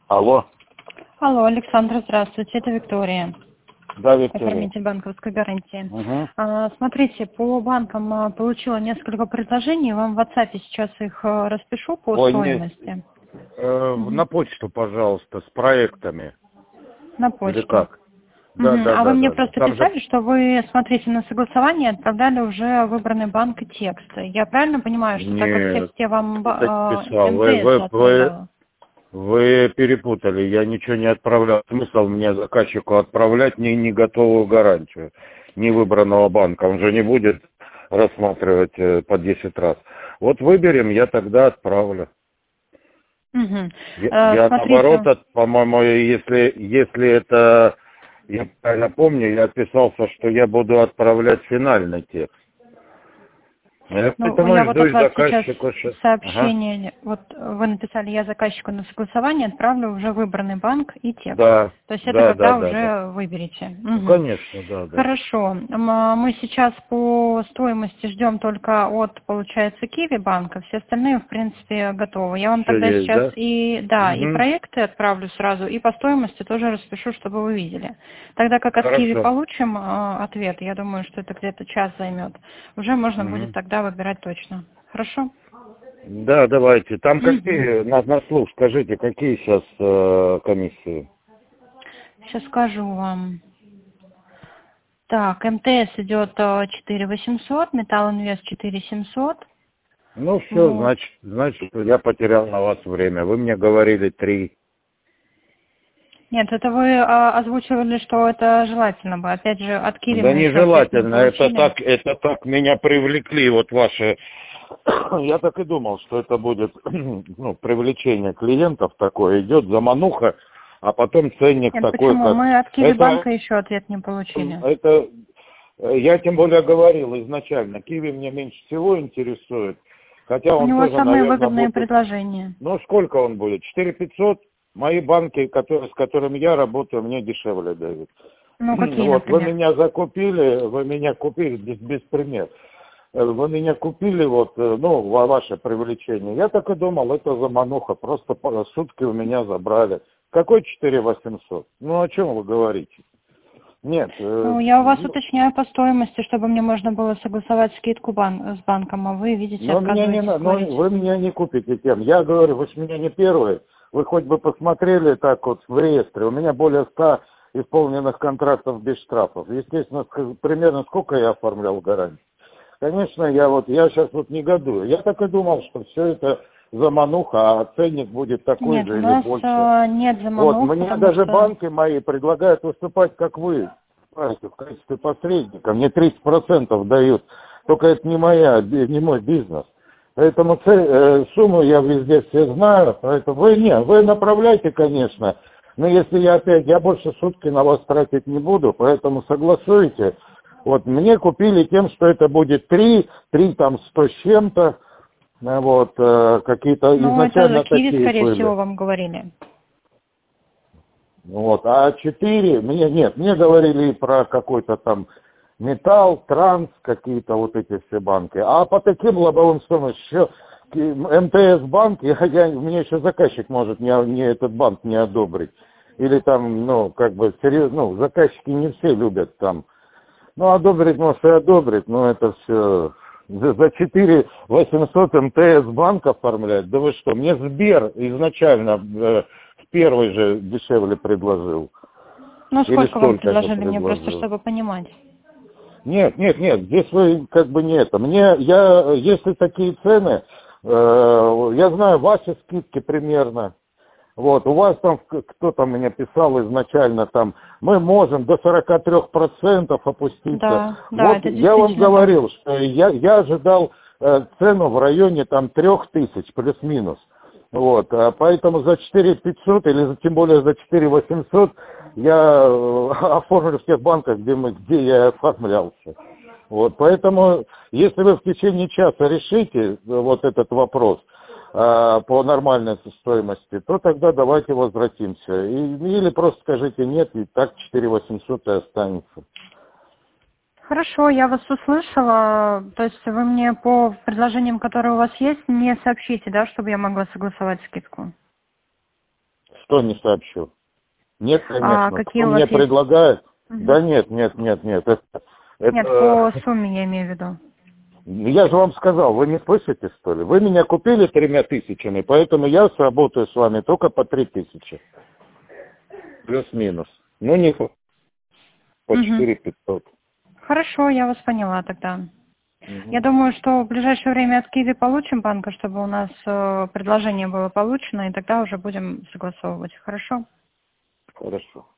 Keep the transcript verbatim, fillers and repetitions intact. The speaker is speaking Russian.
Алло. Алло, Александр, здравствуйте, это Виктория. Да, Виктория. Оформитель банковской гарантии. Угу. А, смотрите, по банкам а, получила несколько предложений, вам в WhatsApp сейчас их а, распишу по Ой, стоимости. нет. Э, Угу. На почту, пожалуйста, с проектами. На Или почту. как? Да, Угу. да, А вы да, мне да, да. просто Там же... писали, что вы смотрите на согласование, отправляли уже выбранный банк и текст. Я правильно понимаю, что так как в Нет, тексте вам это а, не писал. Вы, МТС вы, вы, отправляла? вы перепутали. Я ничего не отправлял. Смысл мне заказчику отправлять не, не готовую гарантию, не выбранного банка. Он же не будет рассматривать э, по десять раз. Вот выберем, я тогда отправлю. Угу. Я, А, я наоборот, смотрите. от- по-моему, если, если это, я правильно помню, я отписался, что я буду отправлять финальный текст. Я Ну, поэтому я и вот жду от из вас сейчас заказчика, что... Ага. сообщение, вот вы написали, я заказчику на согласование отправлю уже выбранный банк и текст. Да, То есть это да, да, когда да, да. уже выберете. Ну, Мгм. конечно, да, да. Хорошо. М, а Мы сейчас по стоимости ждем только от, получается, Киви банка. Все остальные, в принципе, готовы. Я вам Все тогда есть, сейчас да? и, да, и Угу. проекты отправлю сразу, и по стоимости тоже распишу, чтобы вы видели. Тогда как от Киви Хорошо. получим э, ответ, я думаю, что это где-то час займет, уже можно будет Угу. тогда выбирать точно. Хорошо? Да, давайте. Там Угу. какие, на, на слух скажите, какие сейчас э, комиссии? Сейчас скажу вам. Так, МТС идет э, четыре восемьсот, Металл Инвест четыре семьсот. Ну, все, Вот. значит, значит, я потерял на вас время. Вы мне говорили три. Нет, это вы а, озвучивали, что это желательно бы. Опять же, от Киви Да мы еще ответ не нежелательно, это получили. так, это так меня привлекли, вот ваши, я так и думал, что это будет, ну, привлечение клиентов такое, идет замануха, а потом ценник Нет, такой, почему? как, Мы от Киви это, банка еще ответ не получили. это, я тем более говорил изначально, Киви мне меньше всего интересует, хотя У он него тоже, самые наверное, выгодные будет, предложения. ну, сколько он будет, четыре пятьсот, мои банки, которые, с которыми я работаю, мне дешевле дают. Ну, какие, Вот, вы например? меня закупили, вы меня купили, без, без пример. Э, Вы меня купили, вот, э, ну, во ваше привлечение. Я так и думал, это замануха, просто по- сутки у меня забрали. Какой четыре восемьсот? Ну, о чем вы говорите? Нет, э, Ну, я у вас ну, уточняю по стоимости, чтобы мне можно было согласовать скидку бан с банком, а вы, видите, но меня не, отказываетесь на- ну, говорить. вы меня не купите тем. Я говорю, вы ж меня не первые. Вы хоть бы посмотрели так вот в реестре. У меня более ста исполненных контрактов без штрафов. Естественно, ск- примерно сколько я оформлял гарантию. Конечно, я вот, я сейчас вот негодую. Я так и думал, что все это замануха, а ценник будет такой Нет, у же или нас больше. э, нет Вот, заманух, мне потому даже что... банки мои предлагают выступать, как вы, понимаете, в качестве посредника. Мне тридцать процентов дают. Только это не моя, би- не мой бизнес. Поэтому ц- э, сумму я везде все знаю. Поэтому вы не, вы направляйте, конечно. Но если я опять, я больше сутки на вас тратить не буду, поэтому согласуйте. Вот мне купили тем, что это будет три, три там сто с чем-то. э, Вот, э, какие-то Ну, это изначально Киви, такие скорее были. всего, вам говорили. Вот, а четыре, мне нет, мне говорили про какой-то там металл, транс, какие-то вот эти все банки. А по таким лобовым суммам еще МТС банк, я, я, мне еще заказчик может не, не этот банк не одобрить. Или там, ну, как бы, серьезно, ну, заказчики не все любят там. Ну, одобрить, может, и одобрить, но это все за за четыре восемьсот МТС банк оформлять. Да вы что, мне Сбер изначально э, в первый же дешевле предложил. Ну, Или сколько вам столько же предложили мне, просто предложил. чтобы понимать. Нет, нет, нет, здесь вы как бы не это. Мне, я, если такие цены, э, я знаю ваши скидки примерно. Вот, у вас там, к- кто там мне писал изначально, там, мы можем до сорока трёх процентов опуститься. Да, да, Вот это я вам действительно так. говорил, что я, я ожидал э, цену в районе там трех тысяч плюс-минус. Вот, а поэтому за четыре пятьсот или за, тем более за четыре восемьсот я э, оформлю в тех банках, где, мы, где я оформлялся. Вот, поэтому, если вы в течение часа решите э, вот этот вопрос, а, по нормальной стоимости, то тогда давайте возвратимся. И, или просто скажите нет, и так четыре восемьсот и останется. Хорошо, я вас услышала. То есть вы мне по предложениям, которые у вас есть, не сообщите, да, чтобы я могла согласовать скидку? Что не сообщу? Нет, конечно. А какие Кто у мне вас есть? предлагает? Угу. Да нет, нет, нет, нет. Это, это... Нет, по сумме я имею в виду. Я же вам сказал, вы не слышите, что ли? Вы меня купили тремя тысячами, поэтому я сработаю с вами только по три тысячи. Плюс-минус. Ну, не по четыре пятьсот. Хорошо, я вас поняла тогда. Угу. Я думаю, что в ближайшее время от Киви получим банка, чтобы у нас э, предложение было получено, и тогда уже будем согласовывать. Хорошо? Хорошо.